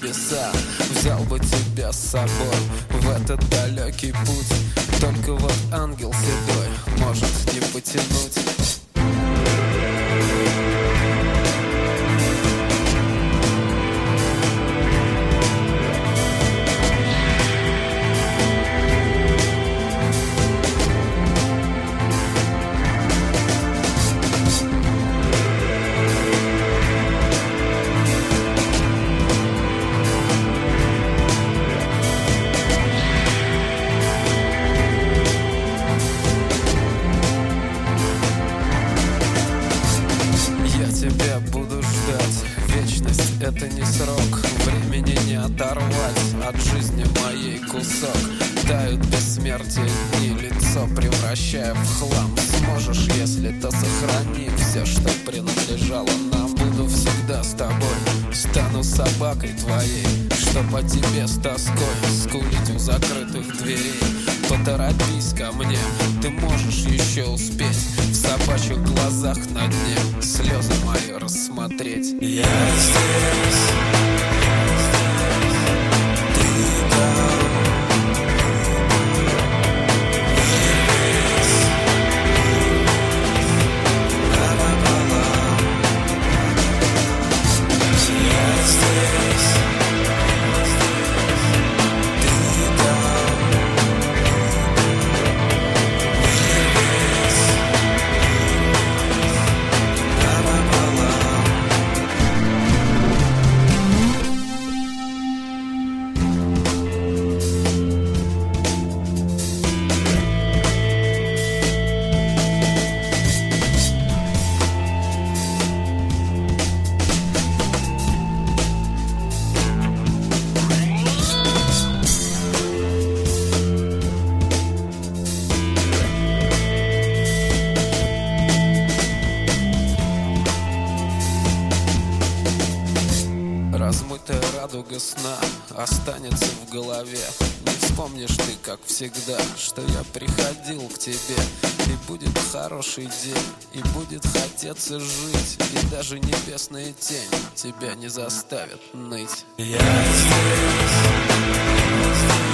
небеса. Взял бы тебя с собой в этот далекий путь. Только вот ангел седой может не потянуть. Тебя буду ждать, вечность — это не срок. Времени не оторвать от жизни моей кусок. Тают бессмертие дни, лицо превращая в хлам. Сможешь, если то сохрани все, что принадлежало нам. Буду всегда с тобой, стану собакой твоей, что по тебе с тоской скулить у закрытых дверей. Поторопись ко мне, ты можешь еще успеть в собачьих глазах на дне слезы мои рассмотреть. Я здесь, ты там. Размытая радуга сна останется в голове. Не вспомнишь ты, как всегда, что я приходил к тебе. И будет хороший день, и будет хотеться жить, и даже небесная тень тебя не заставит ныть. Я здесь.